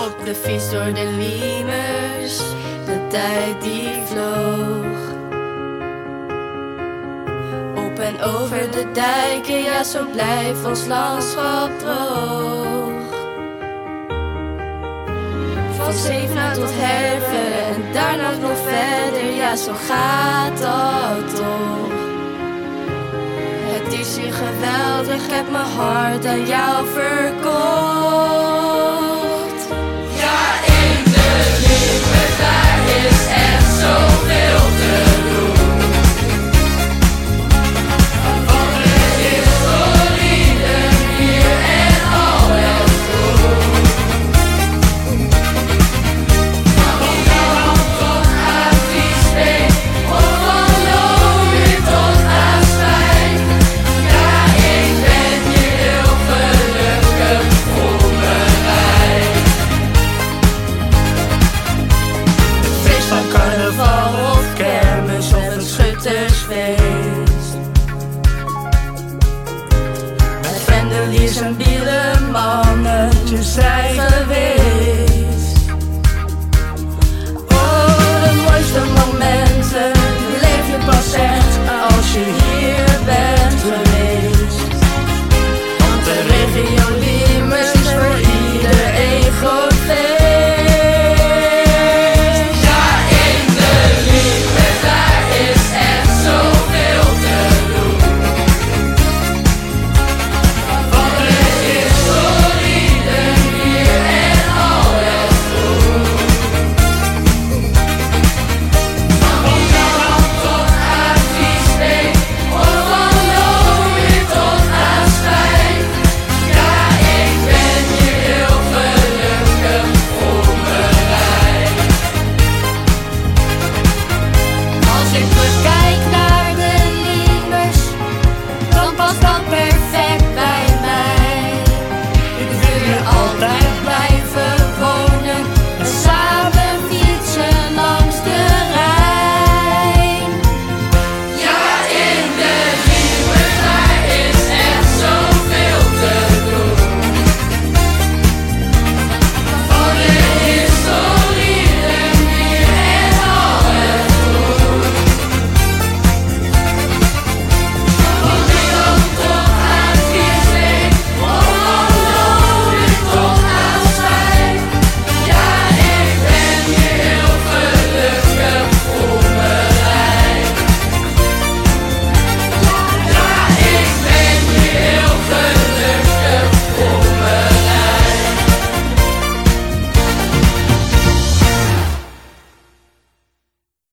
Op de fiets door de Liemers, de tijd die vloog. Op en over de dijken, ja zo blijft ons landschap droog. Van Zevenaar tot Herve en daarna nog verder, ja zo gaat dat toch. Het is hier geweldig, ik heb mijn hart aan jou verkocht. Ja, in de Liemers, daar is echt zoveel te doen. Van de historie, bier en al het groen. Van Rotterdam tot aan Friesbeek, of van Loon tot aan Spijk. Ja, ik ben hier heel gelukkig, voel me rijk. Feest van carnaval of kermis of een schuttersfeest. Met vendeliers en bielen, mannetjes zijn